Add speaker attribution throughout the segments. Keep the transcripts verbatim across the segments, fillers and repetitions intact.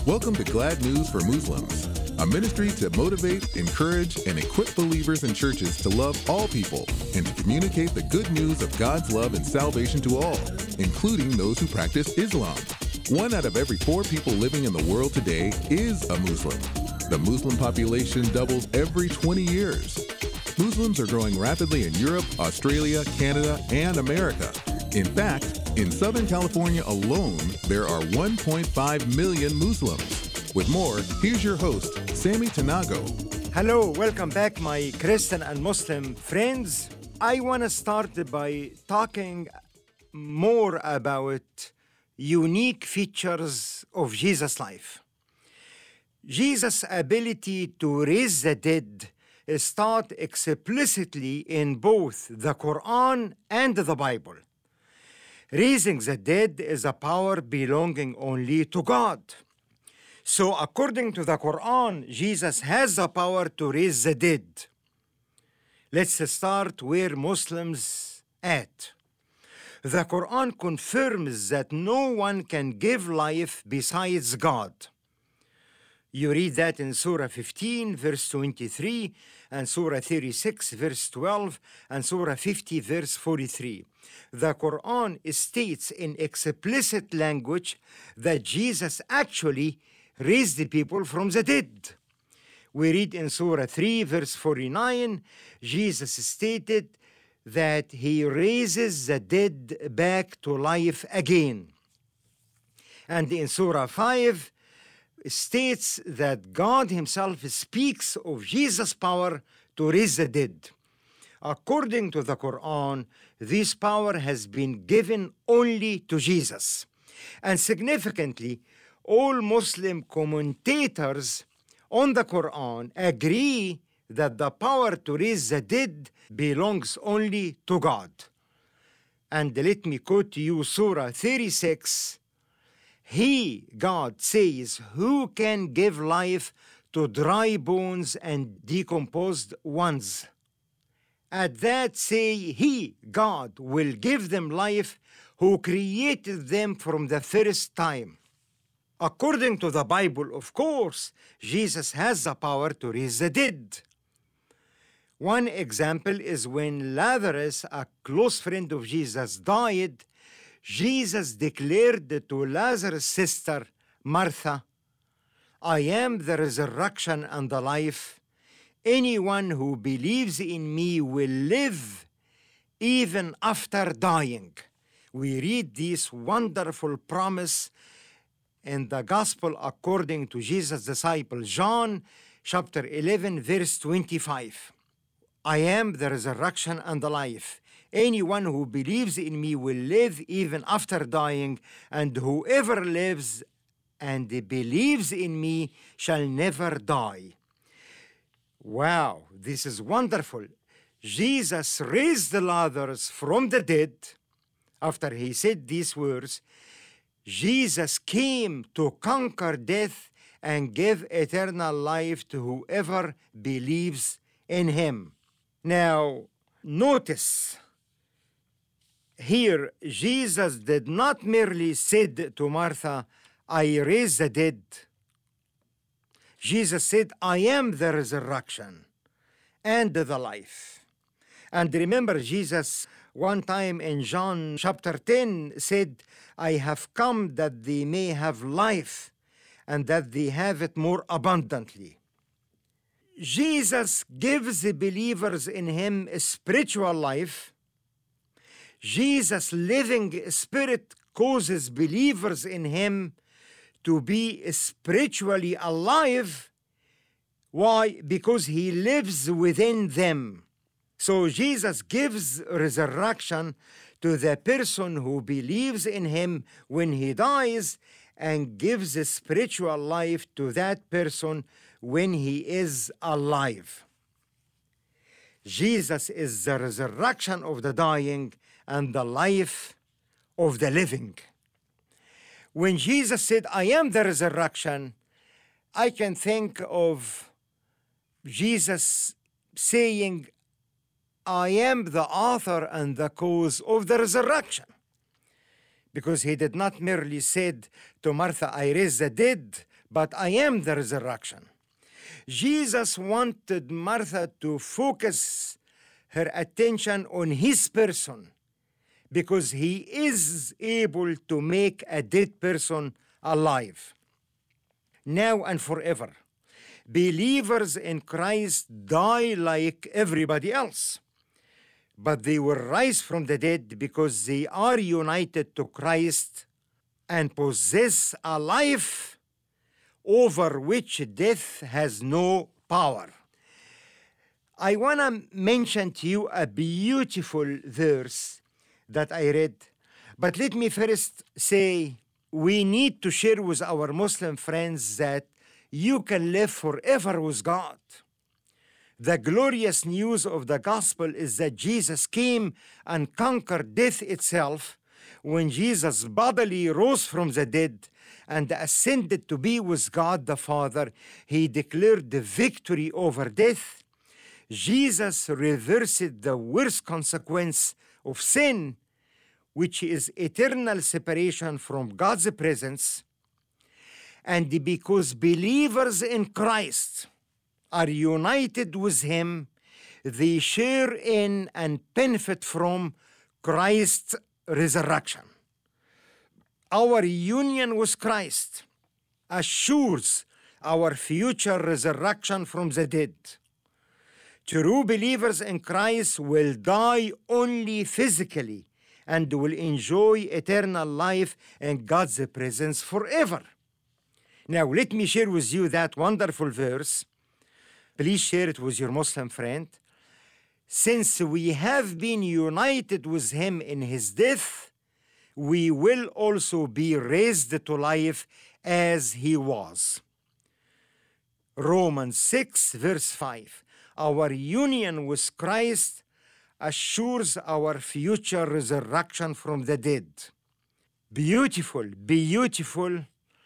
Speaker 1: Welcome to Glad News for Muslims, a ministry to motivate, encourage, and equip believers in churches to love all people and to communicate the good news of God's love and salvation to all, including those who practice Islam. One out of every four people living in the world today is a Muslim. The Muslim population doubles every twenty years. Muslims are growing rapidly in Europe, Australia, Canada, and America. In fact, in Southern California alone, there are one point five million Muslims. With more, here's your host, Sammy Tanago.
Speaker 2: Hello, welcome back, my Christian and Muslim friends. I want to start by talking more about unique features of Jesus' life. Jesus' ability to raise the dead is taught explicitly in both the Quran and the Bible. Raising the dead is a power belonging only to God. So according to the Quran, Jesus has the power to raise the dead. Let's start where Muslims at. The Quran confirms that no one can give life besides God. You read that in Surah fifteen, verse twenty-three, and Surah thirty-six, verse twelve, and Surah fifty, verse forty-three. The Quran states in explicit language that Jesus actually raised the people from the dead. We read in Surah three, verse forty-nine, Jesus stated that he raises the dead back to life again. And in Surah five, states that God himself speaks of Jesus' power to raise the dead. According to the Quran, this power has been given only to Jesus. And significantly, all Muslim commentators on the Quran agree that the power to raise the dead belongs only to God. And let me quote to you Surah thirty-six. He, God, says, who can give life to dry bones and decomposed ones? At that say he, God, will give them life who created them from the first time. According to the Bible, of course, Jesus has the power to raise the dead. One example is when Lazarus, a close friend of Jesus, died. Jesus declared to Lazarus' sister, Martha, I am the resurrection and the life. Anyone who believes in me will live even after dying. We read this wonderful promise in the Gospel according to Jesus' disciple John, chapter eleven, verse twenty-five. I am the resurrection and the life. Anyone who believes in me will live even after dying, and whoever lives and believes in me shall never die. Wow, this is wonderful. Jesus raised Lazarus from the dead. After he said these words, Jesus came to conquer death and give eternal life to whoever believes in him. Now, notice here, Jesus did not merely said to Martha, I raise the dead. Jesus said, I am the resurrection and the life. And remember, Jesus one time in John chapter ten said, I have come that they may have life and that they have it more abundantly. Jesus gives the believers in him a spiritual life. Jesus' living spirit causes believers in him to be spiritually alive. Why? Because he lives within them. So Jesus gives resurrection to the person who believes in him when he dies, and gives a spiritual life to that person when he is alive. Jesus is the resurrection of the dying and the life of the living. When Jesus said, I am the resurrection, I can think of Jesus saying, I am the author and the cause of the resurrection. Because he did not merely said to Martha, I raise the dead, but I am the resurrection. Jesus wanted Martha to focus her attention on his person because he is able to make a dead person alive. Now and forever, believers in Christ die like everybody else, but they will rise from the dead because they are united to Christ and possess a life over which death has no power. I want to mention to you a beautiful verse that I read, but let me first say we need to share with our Muslim friends that you can live forever with God. The glorious news of the gospel is that Jesus came and conquered death itself when Jesus bodily rose from the dead and ascended to be with God the Father. He declared the victory over death. Jesus reversed the worst consequence of sin, which is eternal separation from God's presence. And because believers in Christ are united with him, they share in and benefit from Christ's resurrection. Our union with Christ assures our future resurrection from the dead. True believers in Christ will die only physically and will enjoy eternal life in God's presence forever. Now, let me share with you that wonderful verse. Please share it with your Muslim friend. Since we have been united with him in his death, we will also be raised to life as he was. Romans six, verse five. Our union with Christ assures our future resurrection from the dead. Beautiful, beautiful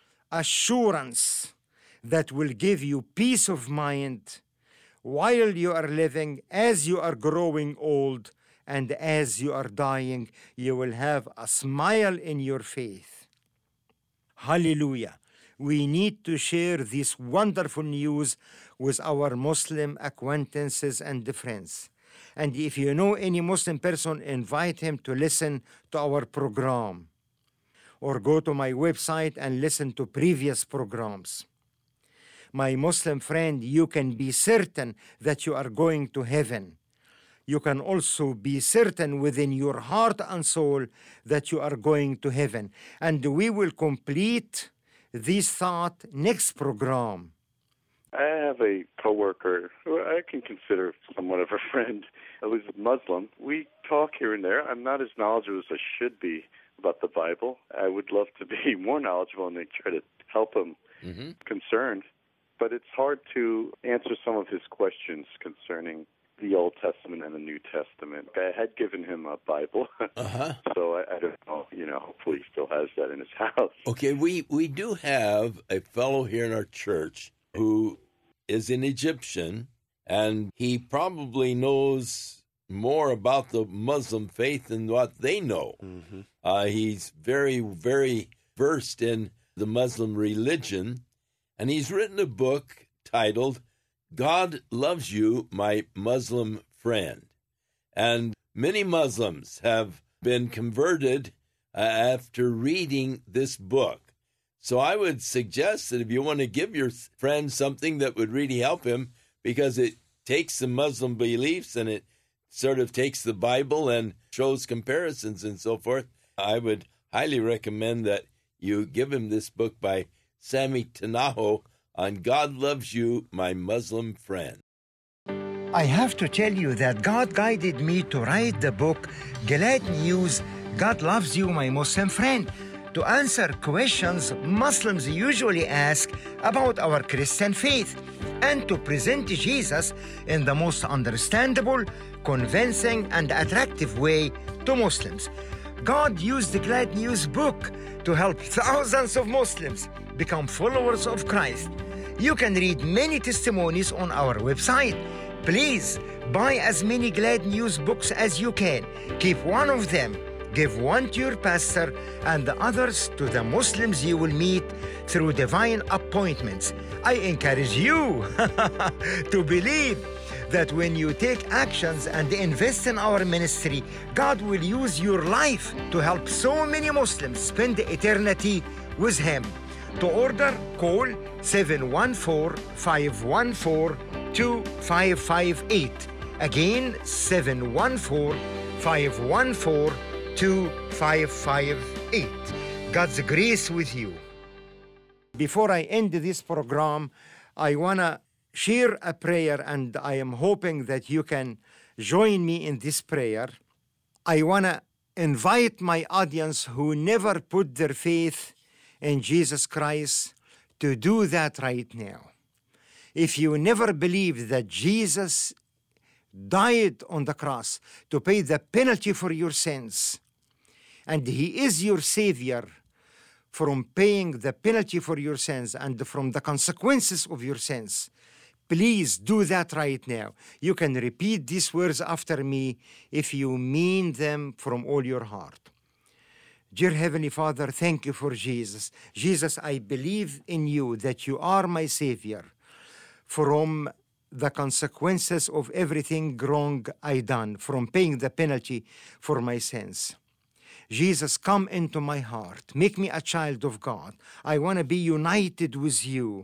Speaker 2: assurance that will give you peace of mind while you are living. As you are growing old and as you are dying, you will have a smile in your faith. Hallelujah. We need to share this wonderful news with our Muslim acquaintances and friends. And if you know any Muslim person, invite him to listen to our program, or go to my website and listen to previous programs. My Muslim friend, you can be certain that you are going to heaven. You can also be certain within your heart and soul that you are going to heaven. And we will complete this thought next program.
Speaker 3: I have a coworker who I can consider somewhat of a friend who's Muslim. We talk here and there. I'm not as knowledgeable as I should be about the Bible. I would love to be more knowledgeable and try to help him mm-hmm. concerned. But it's hard to answer some of his questions concerning the Old Testament and the New Testament. I had given him a Bible, uh-huh. so I, I don't know, you know, hopefully he still has that in his house.
Speaker 4: Okay, we, we do have a fellow here in our church who is an Egyptian, and he probably knows more about the Muslim faith than what they know. Mm-hmm. Uh, he's very, very versed in the Muslim religion, and he's written a book titled God Loves You, My Muslim Friend. And many Muslims have been converted uh, after reading this book. So I would suggest that if you want to give your friend something that would really help him, because it takes the Muslim beliefs and it sort of takes the Bible and shows comparisons and so forth, I would highly recommend that you give him this book by Sami Tanaho on God Loves You, My Muslim Friend.
Speaker 2: I have to tell you that God guided me to write the book, Glad News, God Loves You, My Muslim Friend, to answer questions Muslims usually ask about our Christian faith and to present Jesus in the most understandable, convincing, and attractive way to Muslims. God used the Glad News book to help thousands of Muslims become followers of Christ. You can read many testimonies on our website. Please buy as many Glad News books as you can. Keep one of them Give one to your pastor and the others to the Muslims you will meet through divine appointments. I encourage you to believe that when you take actions and invest in our ministry, God will use your life to help so many Muslims spend eternity with Him. To order, call seven one four, five one four, two five five eight. Again, seven one four, five one four, two five five eight. God's grace with you. Before I end this program, I want to share a prayer, and I am hoping that you can join me in this prayer. I want to invite my audience who never put their faith in Jesus Christ to do that right now. If you never believed that Jesus died on the cross to pay the penalty for your sins, and He is your Savior from paying the penalty for your sins and from the consequences of your sins, please do that right now. You can repeat these words after me if you mean them from all your heart. Dear Heavenly Father, thank you for Jesus. Jesus, I believe in you that you are my Savior from the consequences of everything wrong I done, from paying the penalty for my sins. Jesus, come into my heart. Make me a child of God. I want to be united with you.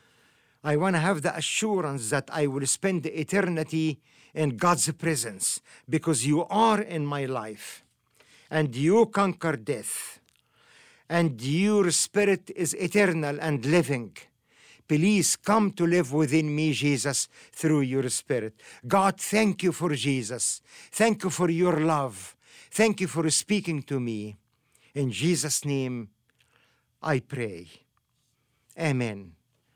Speaker 2: I want to have the assurance that I will spend eternity in God's presence because you are in my life and you conquer death and your spirit is eternal and living. Please come to live within me, Jesus, through your spirit. God, thank you for Jesus. Thank you for your love. Thank you for speaking to me. In Jesus' name, I pray. Amen.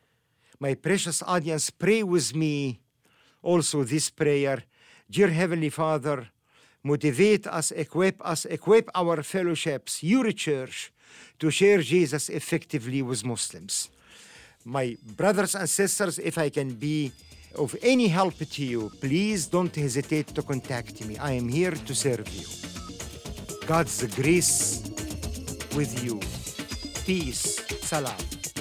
Speaker 2: My precious audience, pray with me also this prayer. Dear Heavenly Father, motivate us, equip us, equip our fellowships, your church, to share Jesus effectively with Muslims. My brothers and sisters, if I can be of any help to you, please don't hesitate to contact me. I am here to serve you. God's grace with you. Peace. Salam.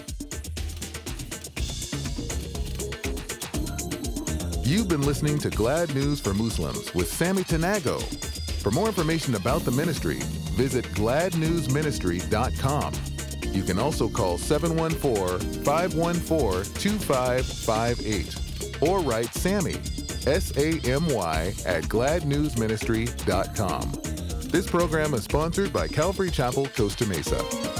Speaker 1: You've been listening to Glad News for Muslims with Sammy Tanago. For more information about the ministry, visit glad news ministry dot com. You can also call seven one four, five one four, two five five eight or write Sammy, S A M Y, at glad news ministry dot com. This program is sponsored by Calvary Chapel, Costa Mesa.